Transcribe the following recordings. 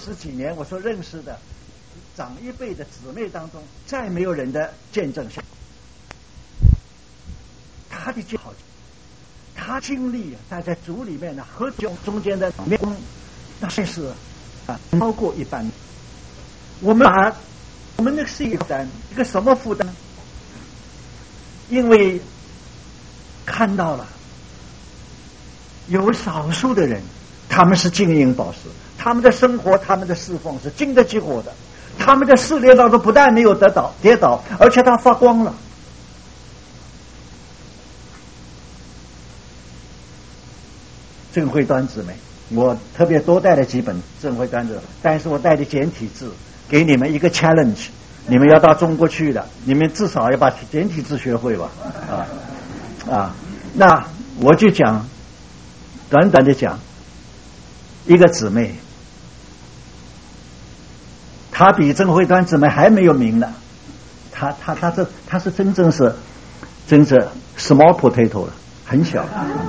十几年我所认识的长一辈的姊妹当中，再没有人的见证像他的好，他经历在主里面呢和中间的面光，那是超过一般。我们那是一个负担，一个什么负担？因为看到了有少数的人，他们是金银宝石，他们的生活，他们的侍奉是经得起火的，他们的试炼当中不但没有跌倒，而且他发光了。郑慧端姊妹，我特别多带了几本郑慧端的，但是我带的简体字，给你们一个 challenge， 你们要到中国去的，你们至少要把简体字学会吧。那我就讲，短短的讲，一个姊妹，她比郑慧端姊妹还没有名呢，她是真正 small potato 了，很小。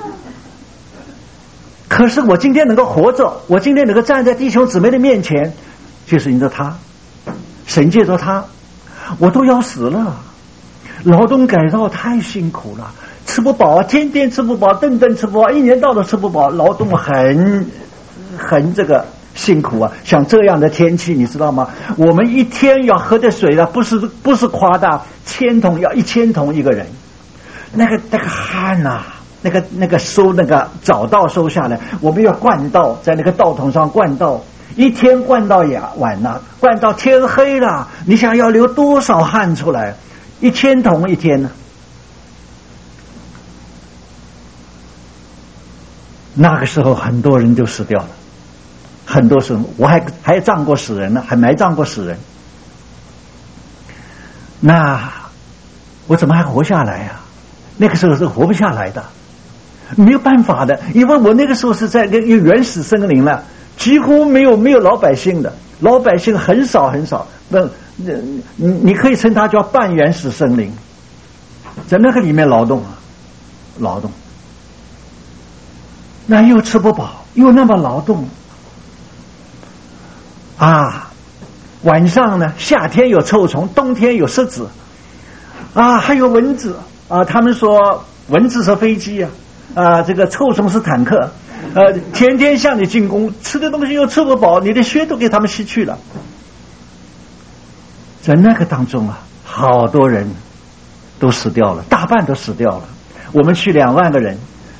可是我今天能够活着，我今天能够站在弟兄姊妹的面前，就是因着他，神借着他，我都要死了。劳动改造太辛苦了，吃不饱，天天吃不饱，顿顿吃不饱，一年到头吃不饱，劳动很这个辛苦啊。像这样的天气，你知道吗？我们一天要喝的水呢，不是夸大，1000桶要1000桶一个人，那个汗啊。那个收那个早稻收下来，我们要灌稻，在那个稻筒上灌稻，一天灌到晚了，灌到天黑了，你想要流多少汗出来？1000桶一天呢？那个时候很多人就死掉了，很多时候我还葬过死人呢，还埋葬过死人。那我怎么还活下来呀？那个时候是活不下来的。没有办法的，因为我那个时候是在那个原始森林了，几乎没有老百姓的，老百姓很少很少。你可以称它叫半原始森林，在那个里面劳动，那又吃不饱，又那么劳动啊！晚上呢，夏天有臭虫，冬天有虱子啊，还有蚊子啊。他们说蚊子是飞机啊。这个臭虫是坦克，天天向你进攻，吃的东西又吃不饱，你的血都给他们吸去了。在那个当中啊，好多人都死掉了，大半都死掉了。我们去2万个人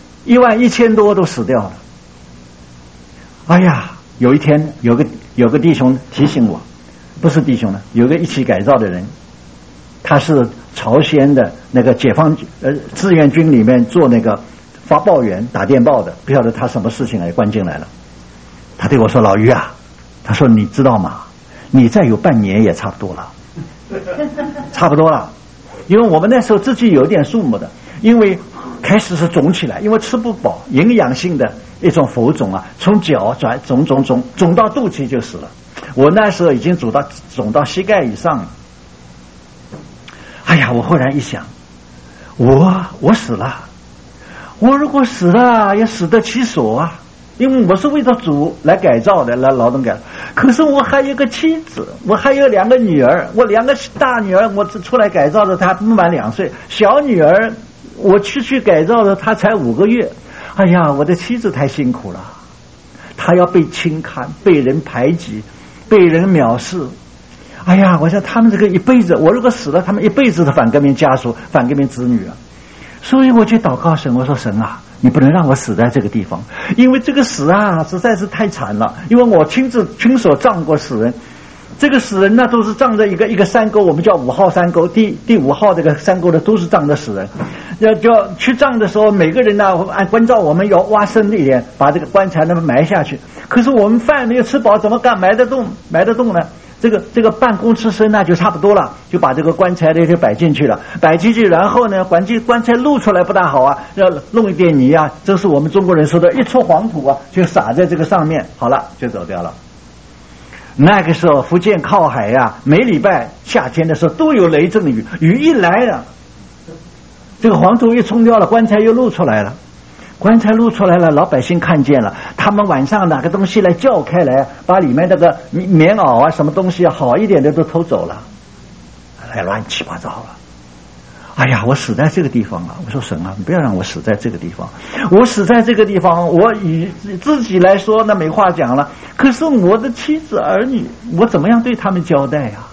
，11000多都死掉了。哎呀，有一天有个弟兄提醒我，不是弟兄呢，有个一起改造的人，他是朝鲜的那个解放志愿军里面做那个发报员打电报的，不晓得他什么事情关进来了。他对我说：“老于啊，他说你知道吗？你再有半年也差不多了，差不多了。因为我们那时候自己有点数目的，因为开始是肿起来，因为吃不饱，营养性的一种浮肿啊，从脚肿到肚脐就死了。我那时候已经肿到膝盖以上了。哎呀，我忽然一想，我死了。”我如果死了也死得其所啊，因为我是为了主来改造的，来劳动改造。可是我还有个妻子，我还有2个女儿，我2个大女儿我出来改造的，她不满2岁，小女儿我去改造的，她才5个月。哎呀，我的妻子太辛苦了，她要被轻看，被人排挤，被人藐视。哎呀，我想他们这个一辈子，我如果死了，他们一辈子的反革命家属，反革命子女啊。所以我去祷告神，我说神啊，你不能让我死在这个地方，因为这个死啊实在是太惨了。因为我亲手葬过死人，这个死人呢都是葬在一个山沟，我们叫5号山沟，第5号这个山沟的都是葬的死人。要去葬的时候，每个人呢按关照我们要挖深一点，把这个棺材那么埋下去。可是我们饭没有吃饱，怎么敢埋得动呢？这个半公尺深那就差不多了，就把这个棺材的就摆进去了，然后呢，棺材露出来不大好啊，要弄一点泥啊，这是我们中国人说的一撮黄土啊，就撒在这个上面，好了就走掉了。那个时候福建靠海呀，每礼拜夏天的时候都有雷阵雨，雨一来了，这个黄土一冲掉了，棺材又露出来了。 棺材露出来了，老百姓看见了，他们晚上拿个东西来叫开来，把里面那个棉袄啊什么东西好一点的都偷走了，还乱七八糟了。哎呀，我死在这个地方了！我说神啊，你不要让我死在这个地方。我死在这个地方，我以自己来说那没话讲了。可是我的妻子儿女，我怎么样对他们交代呀？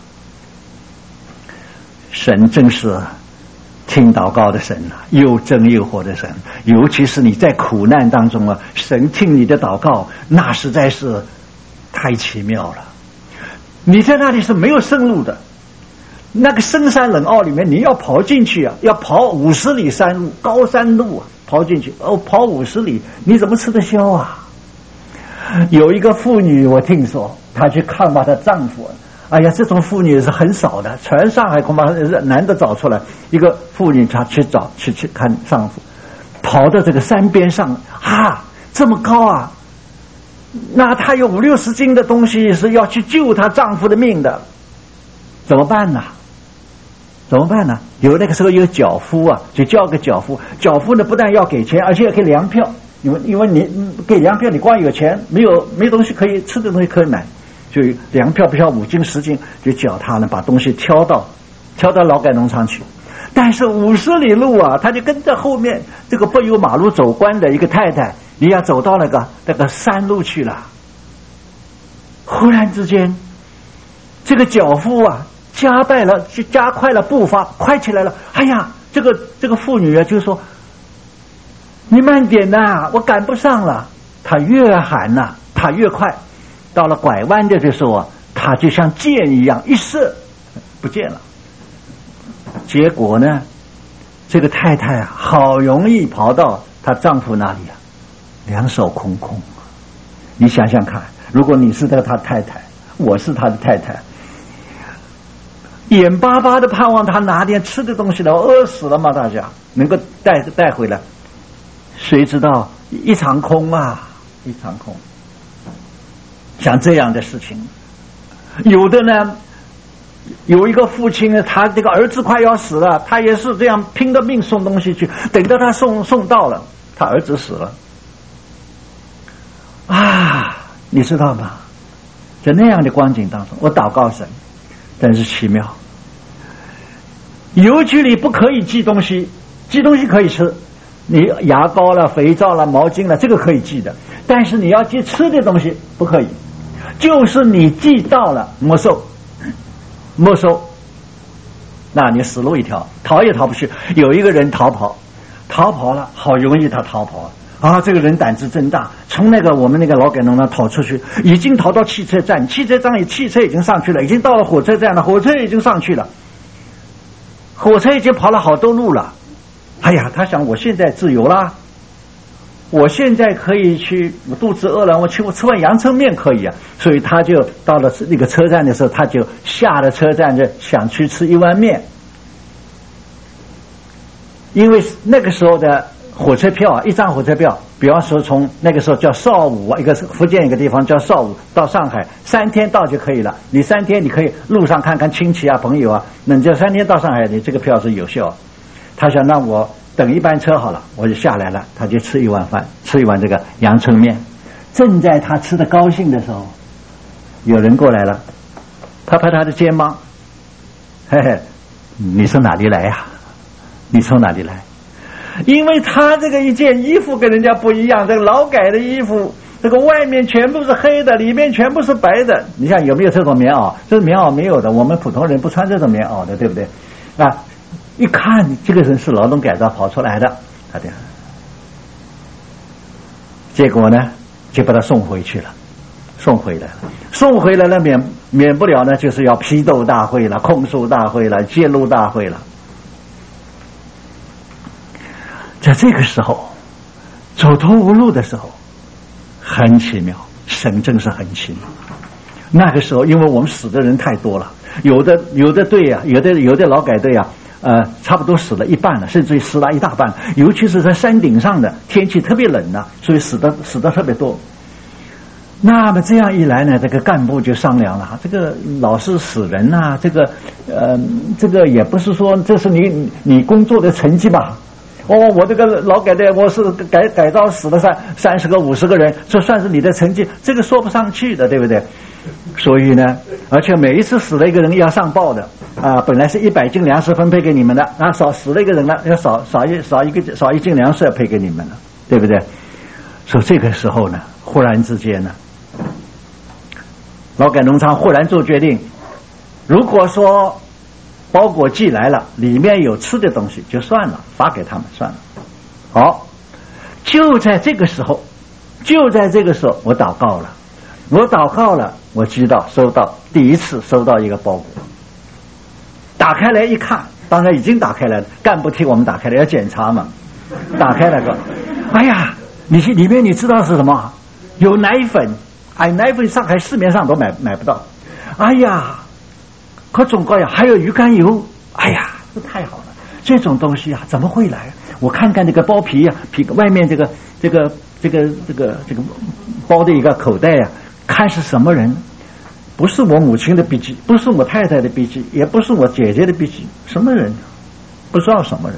神真是听祷告的神啊，又真又活的神。尤其是你在苦难当中啊，神听你的祷告，那实在是太奇妙了。你在那里是没有生路的。那个深山冷坳里面，你要跑进去啊，要跑50里山路，高山路啊，跑进去跑50里，你怎么吃得消啊？有一个妇女，我听说她去看望她丈夫，哎呀，这种妇女是很少的，全上海恐怕难得找出来一个妇女，她去看丈夫，跑到这个山边上啊，这么高啊，那她有50-60斤的东西是要去救她丈夫的命的，怎么办呢？怎么办呢？有那个时候有脚夫啊，就叫个脚夫。脚夫呢，不但要给钱，而且要给粮票。因为你给粮票，你光有钱，没东西可以吃的东西可以买，就粮票不需要5斤10斤，就叫他呢把东西挑到劳改农场去。但是50里路啊，他就跟着后面这个不由马路走关的一个太太，你要走到那个山路去了。忽然之间，这个脚夫啊，加快了步伐，快起来了。哎呀，这个妇女啊，就说：“你慢点呐，我赶不上了。”她越喊呐，她越快。到了拐弯的时候啊，她就像箭一样一射，不见了。结果呢，这个太太啊，好容易跑到她丈夫那里啊，两手空空。你想想看，如果你是她太太，我是她的太太。眼巴巴的盼望他拿点吃的东西了，饿死了嘛，大家能够带回来，谁知道一场空啊，一场空。像这样的事情，有的呢，有一个父亲呢，他这个儿子快要死了，他也是这样拼着命送东西去，等到他送到了，他儿子死了啊，你知道吗？在那样的光景当中，我祷告神，真是奇妙。邮局里不可以寄东西，寄东西可以吃，你牙膏了、肥皂了、毛巾了，这个可以寄的，但是你要寄吃的东西不可以，就是你寄到了没收，那你死路一条，逃也逃不去。有一个人逃跑了，好容易他逃跑啊！这个人胆子真大，从我们那个劳改农场逃出去，已经逃到汽车站，汽车已经上去了，已经到了火车站了，火车已经上去了，火车已经跑了好多路了。哎呀，他想我现在自由啦，我现在可以去，我肚子饿了，我吃碗阳春面可以啊。所以他就到了那个车站的时候，他就下了车站，就想去吃一碗面。因为那个时候的火车票啊，一张火车票，比方说从那个时候叫邵武啊，一个福建一个地方叫邵武，到上海3天到就可以了。你3天你可以路上看看亲戚啊朋友啊，那你这3天到上海，你这个票是有效。他想让我等一班车好了，我就下来了，他就吃一碗饭，吃一碗这个阳春面。正在他吃的高兴的时候，有人过来了，拍拍他的肩膀，嘿嘿，你从哪里来呀？你从哪里来？因为他这个一件衣服跟人家不一样，这个劳改的衣服，这个外面全部是黑的，里面全部是白的。你想有没有这种棉袄？这是棉袄没有的，我们普通人不穿这种棉袄的，对不对啊？一看这个人是劳动改造跑出来的，他这样，结果呢就把他送回去了，送回来了，免不了呢就是要批斗大会了、控诉大会了、揭露大会了。在这个时候走投无路的时候，很奇妙，神真是很奇妙。那个时候因为我们死的人太多了，有的队啊，有的劳改队啊，差不多死了一半了，甚至于死了一大半，尤其是在山顶上的，天气特别冷啊，所以死的特别多。那么这样一来呢，这个干部就商量了，这个老是死人啊，这个也不是说这是你工作的成绩吧， 我这个劳改的，我是改造死了30个50个人，这算是你的成绩，这个说不上去的，对不对？所以呢，而且每一次死了一个人要上报的啊，本来是100斤粮食分配给你们的，啊死了一个人了，要少一斤粮食要配给你们了，对不对？所以这个时候呢，忽然之间呢，劳改农场忽然做决定，如果说包裹寄来了，里面有吃的东西就算了，发给他们算了。好，就在这个时候，我祷告了，我知道第一次收到一个包裹，打开来一看，当然已经打开来了，干部替我们打开了，要检查嘛，打开了个，哎呀，里面你知道是什么？有奶粉，奶粉上海市面上都买不到，哎呀。各种各样，还有鱼肝油，哎呀，这太好了！这种东西啊，怎么会来？我看看这个包皮啊，皮外面这个包的一个口袋啊，看是什么人？不是我母亲的笔记，不是我太太的笔记，也不是我姐姐的笔记，什么人？不知道什么人。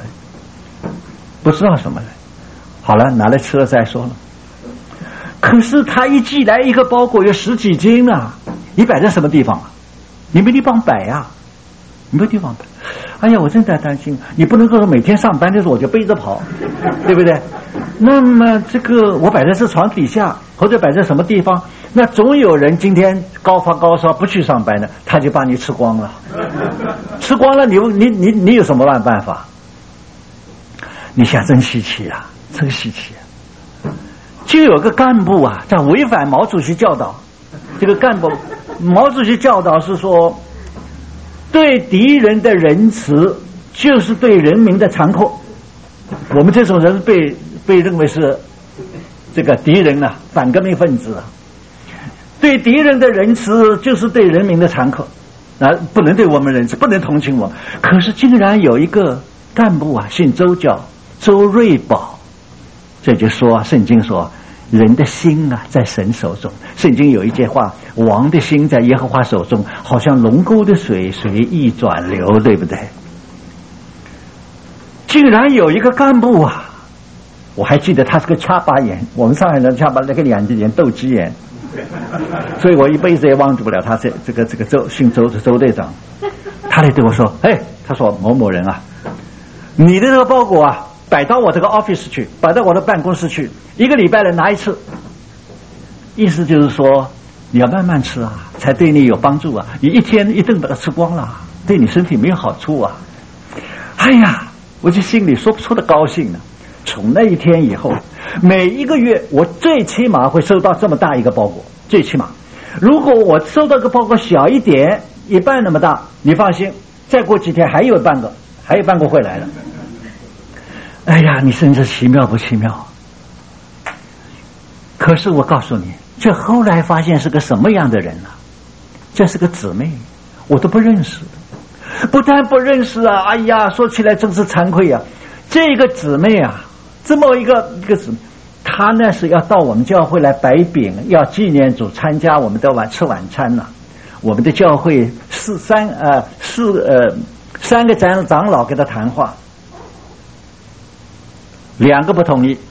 好了，拿来吃了再说了。可是他一寄来一个包裹有10几斤啊，你摆在什么地方啊？你没地方摆呀，哎呀，我真在担心，你不能够说每天上班的时候我就背着跑，对不对？那么这个我摆在这床底下，或者摆在什么地方，那总有人今天高发高烧不去上班的，他就把你吃光了，你有什么办法？你想真稀奇啊，真稀奇啊！就有个干部啊，在违反毛主席教导，这个干部。毛主席教导是说，对敌人的仁慈就是对人民的残酷。我们这种人被认为是这个敌人啊，反革命分子啊。对敌人的仁慈就是对人民的残酷啊，不能对我们仁慈，不能同情我。可是竟然有一个干部啊，姓周，叫周瑞宝，这就说圣经说。人的心啊，在神手中。圣经有一句话：王的心在耶和华手中，好像龙沟的水随意转流，对不对？竟然有一个干部啊，我还记得他是个掐巴眼，我们上海人掐巴那个眼睛斗鸡眼，所以我一辈子也忘记不了他这个姓周的周队长。他来对我说：“他说某某人啊，你的这个包裹啊。”摆到我这个 office 去，摆到我的办公室去，1个礼拜来拿一次，意思就是说你要慢慢吃啊，才对你有帮助啊，你一天一顿把它吃光了，对你身体没有好处啊。哎呀，我就心里说不出的高兴呢。从那一天以后，每一个月我最起码会收到这么大一个包裹，最起码。如果我收到个包裹小一点，1半那么大，你放心，再过几天还有半个会来了。哎呀，你真是奇妙不奇妙？可是我告诉你，这后来发现是个什么样的人呢？这是个姊妹，我都不认识，不但不认识啊！哎呀，说起来真是惭愧啊！这个姊妹啊，这么一个姊妹，她呢是要到我们教会来摆饼，要纪念主，参加我们的吃晚餐呢。我们的教会三个长老跟他谈话。两个不同意，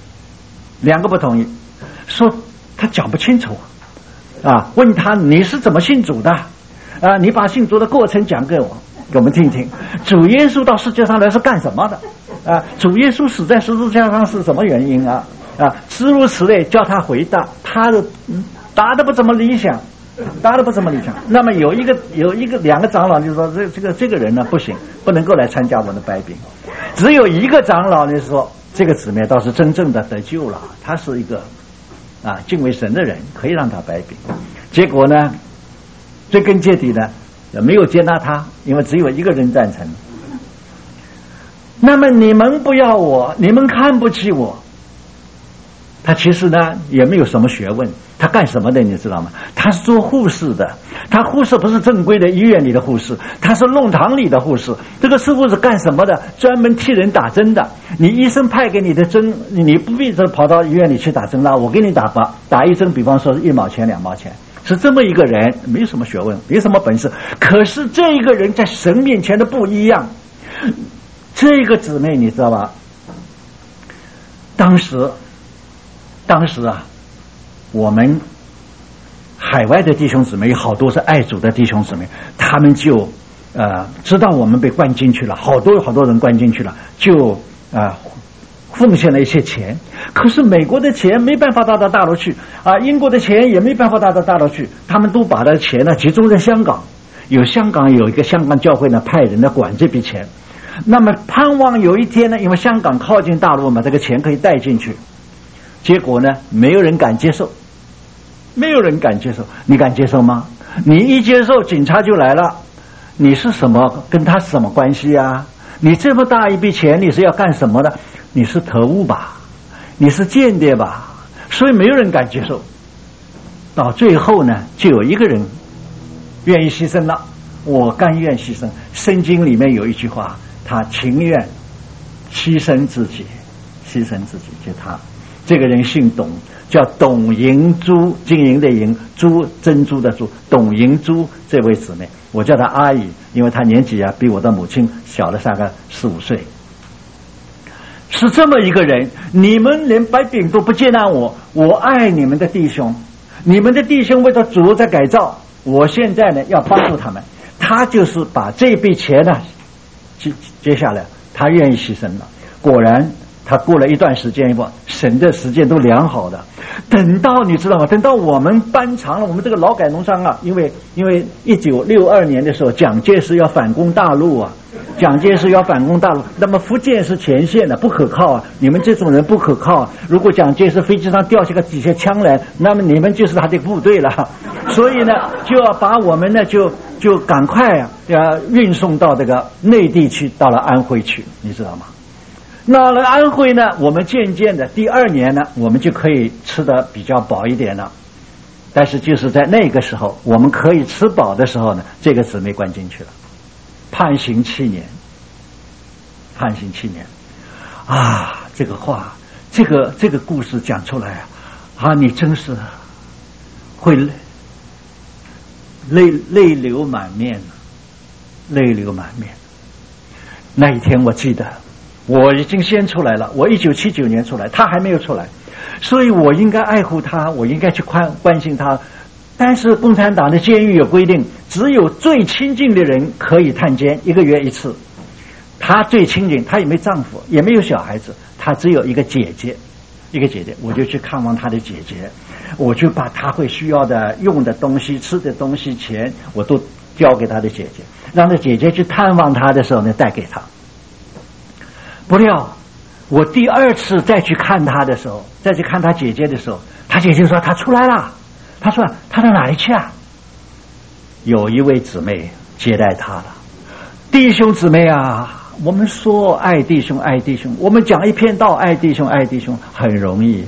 说他讲不清楚啊，问他你是怎么信主的啊？你把信主的过程讲给我们听听。主耶稣到世界上来是干什么的啊？主耶稣死在十字架上是什么原因啊？诸如此类，叫他回答，他的答得不怎么理想。那么有两个长老就说这个人呢不行，不能够来参加我们的摆饼。只有一个长老就说。这个姊妹倒是真正的得救了，她是一个敬畏神的人，可以让她摆饼。结果呢，追根结底呢，也没有接纳她，因为只有一个人赞成。那么你们不要我，你们看不起我。他其实呢也没有什么学问，他干什么的你知道吗？他是做护士的，他护士不是正规的医院里的护士，他是弄堂里的护士。这个师傅是干什么的？专门替人打针的。你医生派给你的针，你不必跑到医院里去打针了，我给你打一针，比方说1毛钱2毛钱，是这么一个人，没什么学问，没什么本事，可是这一个人在神面前的不一样。这个姊妹你知道吧？ 当时啊，我们海外的弟兄姊妹有好多是爱主的弟兄姊妹，他们就知道我们被关进去了，好多人关进去了，就奉献了一些钱。可是美国的钱没办法到大陆去啊，英国的钱也没办法到大陆去，他们都把这钱呢集中在香港。香港有一个香港教会呢派人来管这笔钱，那么盼望有一天呢，因为香港靠近大陆嘛，这个钱可以带进去。结果呢，没有人敢接受，没有人敢接受。你敢接受吗？你一接受，警察就来了。你是什么？跟他是什么关系啊？你这么大一笔钱，你是要干什么的？你是特务吧？你是间谍吧？所以没有人敢接受。到最后呢，就有一个人愿意牺牲了，我甘愿牺牲。圣经里面有一句话，他情愿牺牲自己，就他。这个人姓董，叫董银珠，金银的银，珠珍珠的珠，董银珠这位姊妹，我叫她阿姨，因为她年纪比我的母亲小了大概4、5岁。是这么一个人，你们连白饼都不接纳我，我爱你们的弟兄，你们的弟兄为了主在改造，我现在呢要帮助他们。他就是把这笔钱呢接下来，他愿意牺牲了。果然他过了一段时间以后，神的时间都量好的。等到你知道吗？等到我们搬长了，我们这个劳改农场啊，因为1962年的时候，蒋介石要反攻大陆啊，那么福建是前线的，不可靠啊，你们这种人不可靠啊。如果蒋介石飞机上掉下个几些枪来，那么你们就是他的部队了。所以呢，就要把我们呢就赶快运送到这个内地去，到了安徽去，你知道吗？到了安徽呢，我们渐渐的第2年呢，我们就可以吃得比较饱一点了。但是就是在那个时候，我们可以吃饱的时候呢，这个姊妹关进去了，判刑7年啊！这个话，这个故事讲出来啊，你真是会泪流满面。那一天我记得。我已经先出来了，我1979年出来，他还没有出来，所以我应该爱护他，我应该去关心他。但是共产党的监狱有规定，只有最亲近的人可以探监，1个月1次。他最亲近，他也没丈夫，也没有小孩子，他只有一个姐姐，我就去看望他的姐姐，我就把他会需要的用的东西、吃的东西、钱，我都交给他的姐姐，让他姐姐去探望他的时候呢，带给他。不料我第2次再去看他的时候，再去看他姐姐的时候，他姐姐说他出来了。他说他到哪里去啊？有一位姊妹接待他了。弟兄姊妹啊，我们说爱弟兄，我们讲一篇道爱弟兄很容易啊。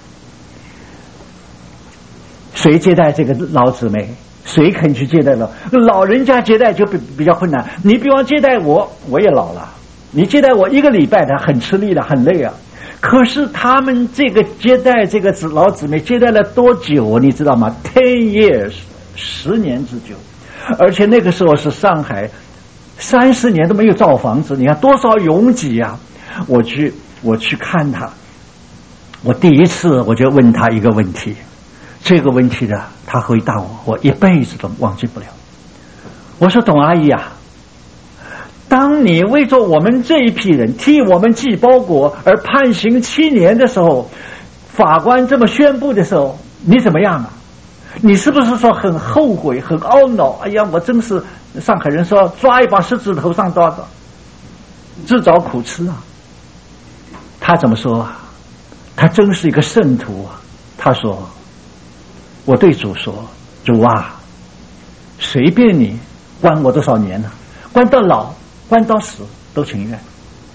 谁接待这个老姊妹？谁肯去接待老人家接待就比较困难。你比方接待我也老了。你接待我1个礼拜的，很吃力的，很累啊。可是他们这个接待这个老姊妹接待了多久你知道吗？10 years， 10年之久。而且那个时候是上海30年都没有造房子，你看多少拥挤啊！我去看他，我第1次我就问他一个问题，这个问题的他回答我一辈子都忘记不了。我说董阿姨啊，当你为着我们这一批人替我们寄包裹而判刑7年的时候，法官这么宣布的时候，你怎么样啊？你是不是说很后悔、很懊恼？哎呀，我真是上海人说抓一把石子头上刀子，自找苦吃啊！他怎么说啊？他真是一个圣徒啊！他说：“我对主说，主啊，随便你关我多少年呢？关到老。”关到死都情愿。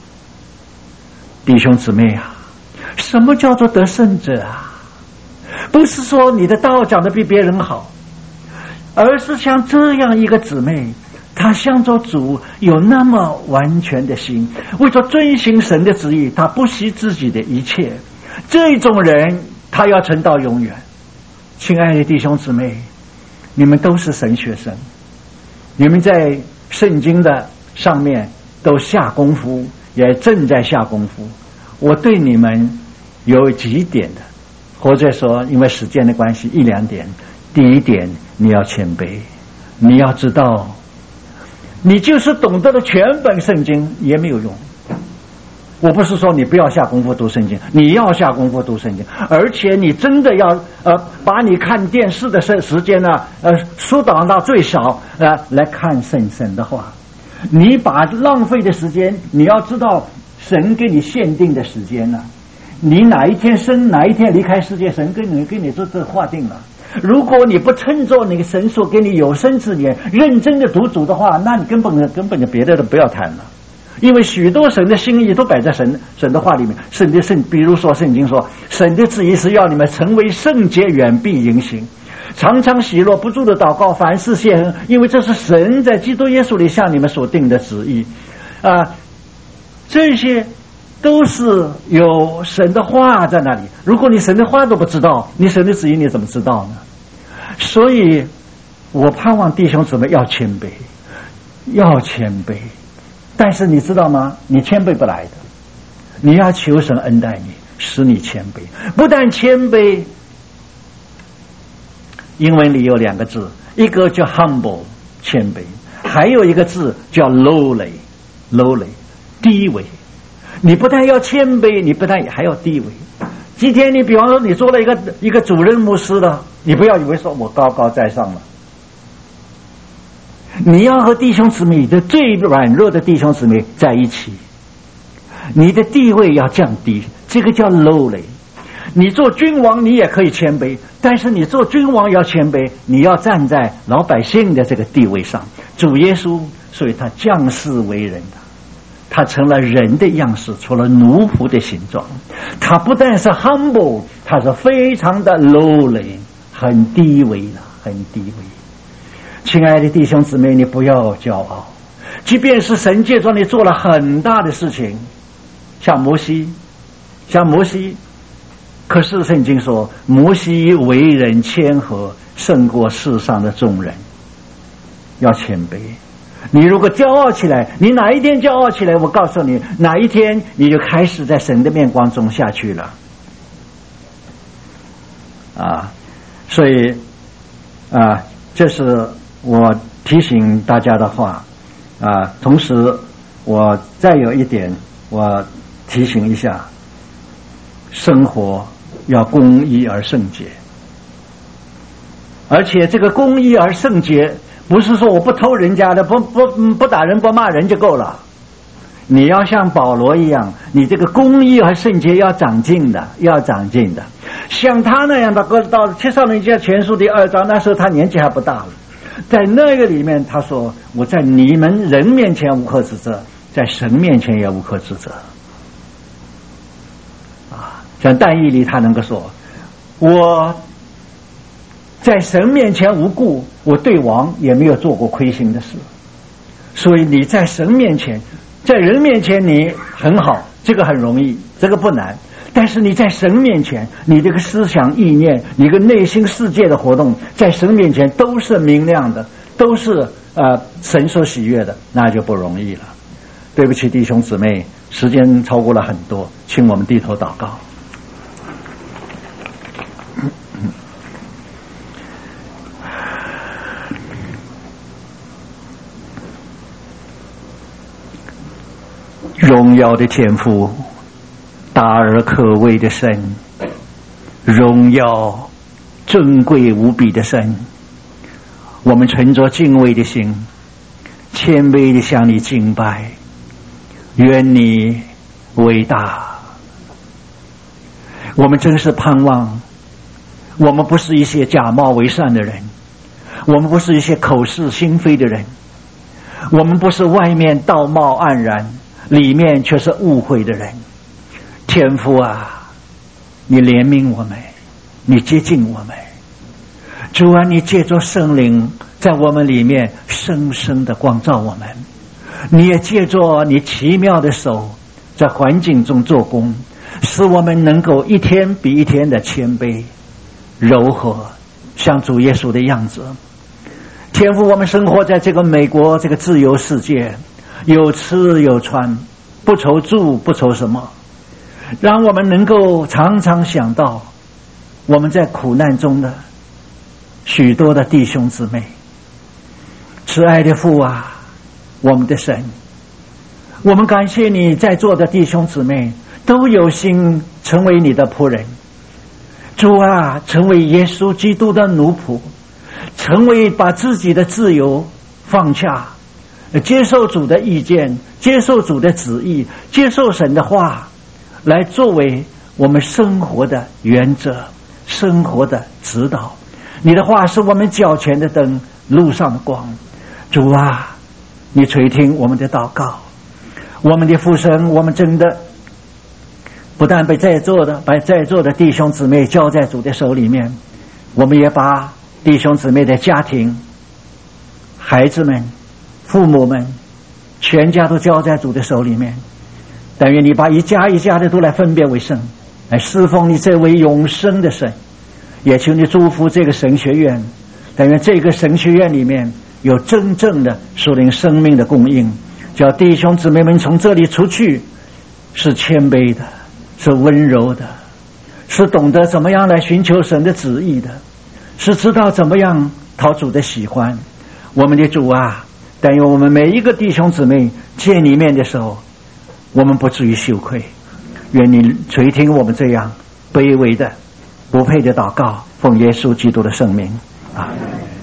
弟兄姊妹啊，什么叫做得胜者啊？不是说你的道讲的比别人好，而是像这样一个姊妹，她向着主有那么完全的心，为着遵行神的旨意，她不惜自己的一切。这种人，他要存到永远。亲爱的弟兄姊妹，你们都是神学生，你们在圣经的上面都下功夫，也正在下功夫。我对你们有几点的，或者说因为时间的关系一两点。第一点，你要谦卑，你要知道，你就是懂得了全本圣经也没有用。我不是说你不要下功夫读圣经，你要下功夫读圣经，而且你真的要把你看电视的时间呢缩短到最少来看神的话。你把浪费的时间，你要知道神给你限定的时间呢，你哪一天生哪一天离开世界，神给你这划定了。如果你不趁着那个神所给你有生之年认真的读主的话，那你根本就别的都不要谈了。因为许多神的心意都摆在神的话里面，比如说圣经说，神的旨意是要你们成为圣洁，远避淫行，常常喜乐，不住的祷告，凡事谢恩，因为这是神在基督耶稣里向你们所定的旨意这些都是有神的话在那里。如果你神的话都不知道，你神的旨意你怎么知道呢？所以我盼望弟兄姊妹要谦卑，要谦卑。但是你知道吗？你谦卑不来的，你要求神恩待你，使你谦卑。不但谦卑，英文里有两个字，一个叫 humble 谦卑，还有一个字叫 lowly 低微。你不但要谦卑，你不但还要低微。今天你比方说你做了一个主任牧师了，你不要以为说我高高在上了，你要和弟兄姊妹的最软弱的弟兄姊妹在一起，你的地位要降低，这个叫 lowly。 你做君王你也可以谦卑，但是你做君王要谦卑，你要站在老百姓的这个地位上。主耶稣所以他降世为人的，他成了人的样式，除了奴仆的形状。他不但是 humble， 他是非常的 lowly， 很低微的，很低微。亲爱的弟兄姊妹，你不要骄傲，即便是神借着你做了很大的事情，像摩西，可是圣经说摩西为人谦和，胜过世上的众人。要谦卑。你如果骄傲起来，你哪一天骄傲起来，我告诉你，哪一天你就开始在神的面光中下去了所以这是我提醒大家的话同时我再有一点，我提醒一下，生活要公义而圣洁，而且这个公义而圣洁不是说我不偷人家的，不打人不骂人就够了。你要像保罗一样，你这个公义和圣洁要长进的，像他那样的，到帖撒罗尼迦前书第2章，那时候他年纪还不大了，在那个里面他说，我在你们人面前无可指责，在神面前也无可指责像但以理他能够说，我在神面前无故，我对王也没有做过亏心的事。所以你在神面前，在人面前你很好，这个很容易，这个不难。但是你在神面前，你这个思想意念，你个内心世界的活动，在神面前都是明亮的，都是神所喜悦的，那就不容易了。对不起弟兄姊妹，时间超过了很多，请我们低头祷告。荣耀的天父，大而可畏的神，荣耀尊贵无比的神，我们存着敬畏的心，谦卑地向你敬拜，愿你伟大。我们真是盼望，我们不是一些假冒为善的人，我们不是一些口是心非的人，我们不是外面道貌岸然，里面却是误会的人。天父啊，你怜悯我们，你接近我们。主啊，你借着圣灵在我们里面深深的光照我们，你也借着你奇妙的手在环境中做工，使我们能够一天比一天的谦卑柔和，像主耶稣的样子。天父，我们生活在这个美国这个自由世界，有吃有穿，不愁住不愁什么， 让我们能够常常想到我们在苦难中的许多的弟兄姊妹。慈爱的父啊，我们的神，我们感谢你在座的弟兄姊妹都有心成为你的仆人。主啊，成为耶稣基督的奴仆，成为把自己的自由放下，接受主的意见，接受主的旨意，接受神的话，来作为我们生活的原则，生活的指导。你的话是我们脚前的灯，路上的光。主啊，你垂听我们的祷告。我们的父神，我们真的不但把在座的弟兄姊妹交在主的手里面，我们也把弟兄姊妹的家庭、孩子们、父母们全家都交在主的手里面。但愿你把一家一家的都来分别为圣，来侍奉你这位永生的神。也求你祝福这个神学院，但愿这个神学院里面有真正的属灵生命的供应，叫弟兄姊妹们从这里出去是谦卑的，是温柔的，是懂得怎么样来寻求神的旨意的，是知道怎么样讨主的喜欢。我们的主啊，但愿我们每一个弟兄姊妹见你面的时候，我们不至于羞愧。愿你垂听我们这样卑微的不配的祷告，奉耶稣基督的圣名，阿们。